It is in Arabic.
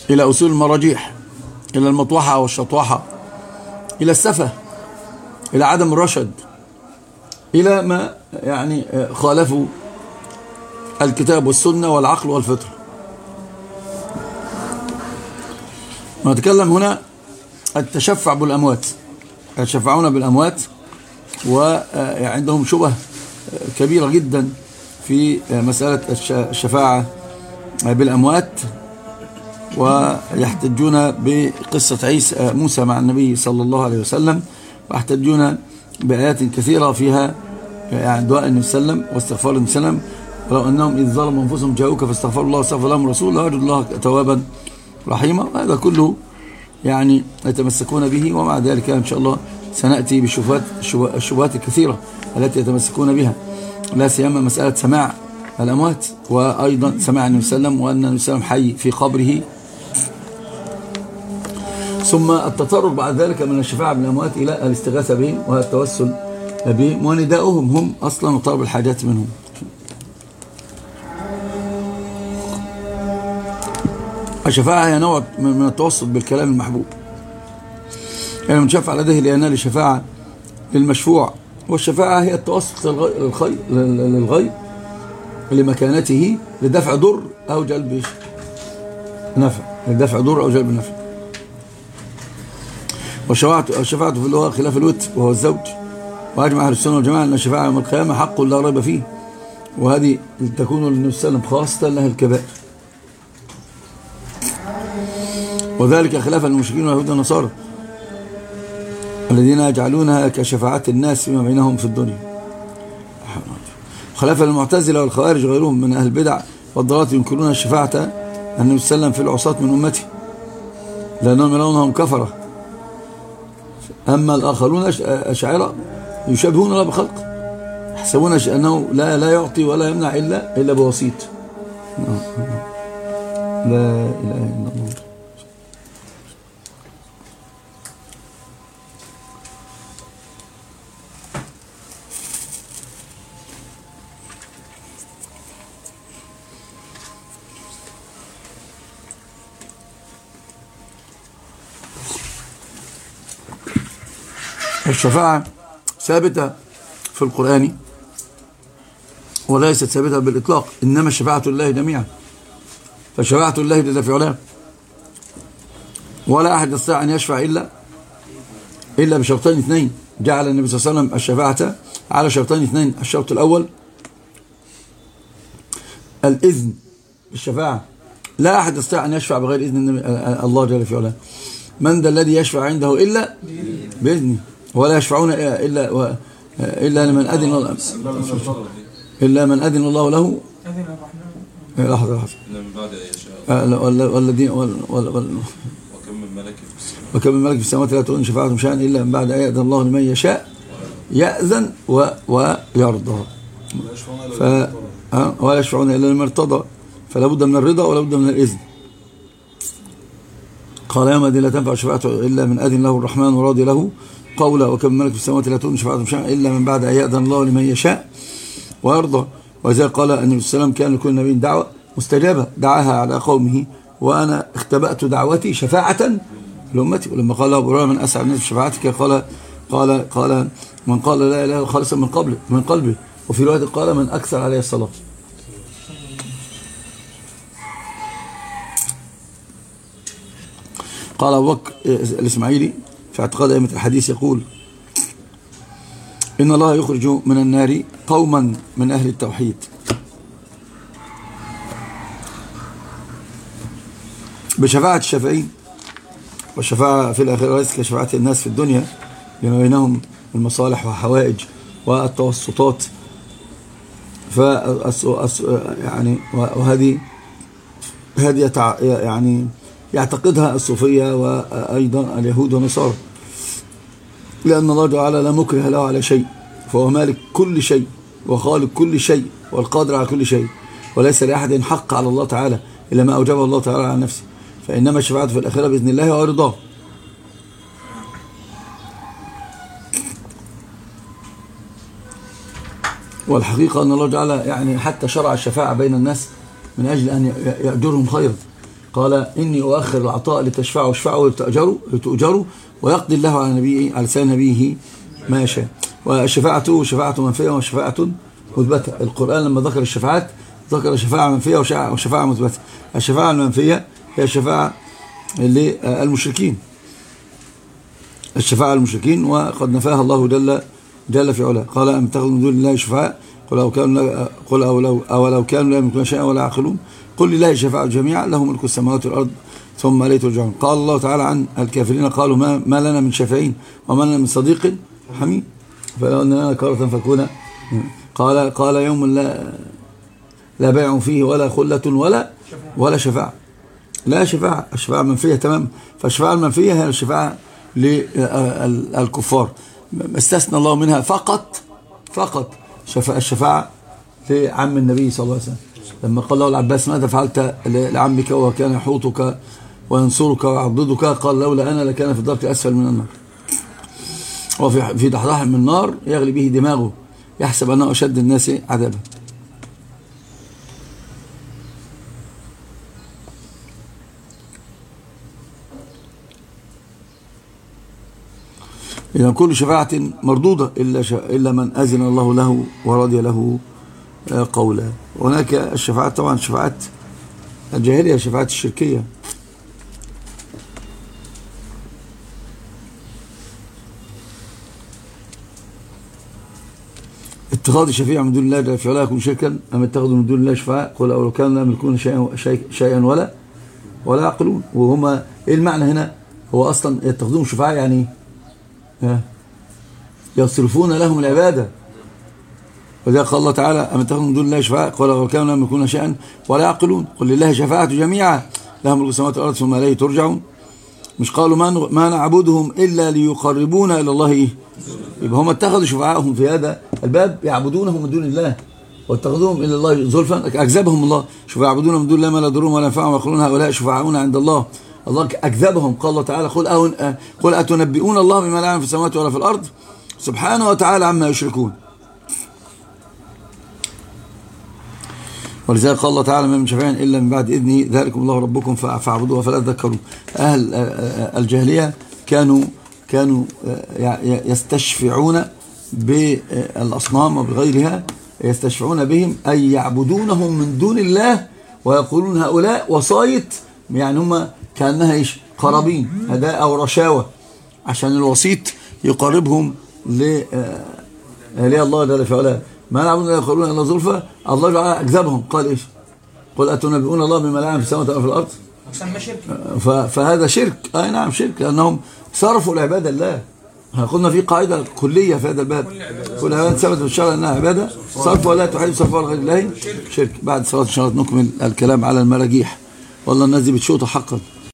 إلى أصول المراجيح، إلى المطوحة والشطوحة، إلى السفة، إلى عدم الرشد، إلى ما يعني خالفوا الكتاب والسنة والعقل والفطر. نتكلم هنا التشفع بالأموات، يتشفعون بالأموات، وعندهم شبه كبيرة جدا في مسألة الشفاعة بالأموات، ويحتجون بقصة عيسى موسى مع النبي صلى الله عليه وسلم، ويحتجون بآيات كثيرة فيها يعني دعاء النبي صلى الله عليه وسلم واستغفار النبي صلى الله عليه وسلم، ولو أنهم إذ ظلموا أنفسهم جاءوك فاستغفروا الله واستغفر لهم الرسول لوجدوا الله توابا رحيما. هذا كله يعني يتمسكون به، ومع ذلك إن شاء الله سنأتي بالشبهات الكثيرة التي يتمسكون بها، لا سيما مسألة سماع الأموات، وأيضا سماع النبي صلى الله عليه وسلم، وأن النبي صلى الله عليه وسلم حي في قبره. ثم التطرق بعد ذلك من الشفاعة بالأموات إلى الاستغاثة بهم والتوسل بهم ونداؤهم هم أصلا وطلب الحاجات منهم. الشفاعة هي نوع من التوسط بالكلام المحبوب، يعني من شفع لديه لينال الشفاعة للمشفوع، والشفاعة هي التوسط للغير لمكانته لدفع ضر أو جلب نفع، لدفع ضر أو جلب نفع. والشفاعة في اللغة خلاف الوتر وهو الزوج، وأجمع أهل السنة والجماعة أن الشفاعة يوم القيامة حق لا ريب فيه، وهذه تكون للنبي صلى الله عليه وسلم خاصة له الكبائر، وذلك خلافا للمشركين واليهود والنصارى الذين يجعلونها كشفاعات الناس فيما بينهم في الدنيا، خلافا للمعتزلة والخوارج وغيرهم من أهل البدع والضلالات ينكرون الشفاعة النبي صلى الله عليه وسلم في العصاة من أمته لأنهم يرونهم كفرة. أما الآخرون أشاعرة يشبهون الله بخلق، يحسبون أنه لا يعطي ولا يمنع إلا بوسيط. لا إله إلا الله. الشفاعة ثابتة في القرآن وليست ثابتة بالإطلاق، إنما الشفاعة لله جميعا، فشفاعة الله جل في علاه، ولا أحد يستطيع أن يشفع إلا بشرطين اثنين. جعل النبي صلى الله عليه وسلم الشفاعة على شرطين اثنين: الشرط الأول الإذن بالشفاعة، لا أحد يستطيع أن يشفع بغير إذن الله جل في علاه. من ذا الذي يشفع عنده إلا بإذنه، ولا يشفعون إلا لمن أذن الله، إلا من أذن الله له. لحظة والذين وكم من ملك في السماوات لا تغني شفاعتهم شيئا إلا من بعد أن يأذن الله لمن يشاء، يأذن ويرضى، ولا يشفعون إلا لمن ارتضى، فلا بد من الرضا ولا بد من الإذن. قال يوم الدين لا تنفع الشفاعة إلا من أذن له الرحمن وراضي له قولا، وكم من ملك في السماوات لا تغني شفاعتهم شيئا إلا من بعد أن يأذن الله لمن يشاء ويرضى. وإذا قال النبي صلى الله عليه وسلم كان لكل نبي دعوة مستجابة دعاها على قومه، وأنا اختبأت دعوتي شفاعة لأمتي. ولما قال له أبو هريرة من أسعد الناس بشفاعتك قال من قال لا إله خالصا من قلبه، وفي رواية قال من أكثر عليه الصلاة. قال أبو بكر الإسماعيلي في اعتقاد أئمة الحديث يقول: إن الله يخرج من النار قوما من أهل التوحيد بشفاعة الشافعين، والشفاعة في الآخرة ليست كشفاعة الناس في الدنيا لما بينهم المصالح والحوائج والتوسطات. يعني وهذه يعني يعتقدها الصوفية وأيضا اليهود والنصارى، لأن الله تعالى لا مكره له على شيء، فهو مالك كل شيء وخالق كل شيء والقادر على كل شيء، وليس لأحد حق على الله تعالى إلا ما أوجبه الله تعالى على نفسه، فإنما الشفاعة في الآخرة بإذن الله ورضاه. والحقيقة أن الله تعالى يعني حتى شرع الشفاعة بين الناس من أجل أن يأجرهم خيرا. قال إني أؤخر العطاء لتشفعوا واشفعوا لتؤجروا ويقضي الله على نبيه على لسان نبيه ما يشاء. والشفاعة شفاعة منفية وشفاعة مثبتة. القرآن لما ذكر الشفاعات ذكر شفاعة منفية وشفاعة مثبتة. الشفاعة المنفية هي الشفاعة للمشركين، الشفاعة المشركين، وقد نفاها الله جل في علاه. قال أم تأخذوا من دون الله شفاعة قل لو كانوا لا يملكون شيئا ولا يعقلون قل لله الشفاعة جميعا له ملك السماوات والأرض ثم إليه ترجعون. قال الله تعالى عن الكافرين قالوا ما لنا من شفيعين وما لنا من صديق حميم فلو أن لنا كرة فكونا. قال يوم لا بيع فيه ولا خلة ولا شفاعة. لا شفاعة، الشفاعة منفية تمام. فالشفاعة المنفية هي الشفاعة للكفار، استثنى الله منها فقط الشفاعة لعم النبي صلى الله عليه وسلم لما قال له العباس ماذا فعلت لعمك وكان يحوطك وينصرك ويعضدك؟ قال لولا أنا لكان في الدرك أسفل من النار. وفي ضحضاح من النار يغلي به دماغه يحسب أنه أشد الناس عذابا. إذا كل شفاعة مردودة إلا من أذن الله له ورضي له قولا. هناك الشفاعات طبعا شفاعات الجاهلية، الشفاعات الشركية. اتخاذ الشفيع من دون الله جل في علاه يكون شركا أم اتخذوا من دون الله شفاعة قل أو لو كانوا لا يملكون شيئا ولا يعقلون. وهما إيه المعنى هنا؟ هو أصلا يتخذون شفاعة يعني يصرفون لهم العبادة. وذلك قال الله تعالى أم اتخذوا من دون الله شفاعة قل أو كانوا لا يملكون شيئا ولا يعقلون قل لله شفاعة جميعا له ملك السماوات والأرض ثم إليه ترجعون. مش قالوا ما نعبدهم إلا ليقربونا إلى الله إيه؟ يبقى هم اتخذوا شفعاءهم في هذا الباب يعبدونهم من دون الله واتخذوهم إلى الله زلفا أكذبهم الله. شفعاء يعبدون من دون الله ما لا يضرهم ولا ينفعهم ويقولون هؤلاء شفعاؤنا عند الله. الله أكذبهم. قال الله تعالى قل أتنبئون الله بما لا يعلم في السماوات ولا في الأرض سبحانه وتعالى عما يشركون. ولذلك قال الله تعالى ما من شفيع إلا من بعد إذنه ذلكم الله ربكم فاعبدوه فلا تذكرون. أهل الجاهلية كانوا يستشفعون بالأصنام وبغيرها، يستشفعون بهم أي يعبدونهم من دون الله ويقولون هؤلاء وصايت، يعني هم كأنها إيش قرابين هداء أو رشاوة عشان الوسيط يقربهم الله جل في علاه. ما نعبدون الا يقولون الا زلفى. الله جل اكذبهم قال ايش؟ قل اتنبئون الله بما لا يعلم في السماوات ولا في الارض. مسمى شرك. فهذا شرك. اي نعم شرك، لانهم صرفوا العباده لله. قلنا في قاعده كليه في هذا الباب كل عباده ثبت في الشرع انها عباده صرف ولا تحيل صرفها لغير الله شرك. بعد صلاه ان شاء الله نكمل الكلام على المراجيح. والله الناس دي بتشوطه حقا.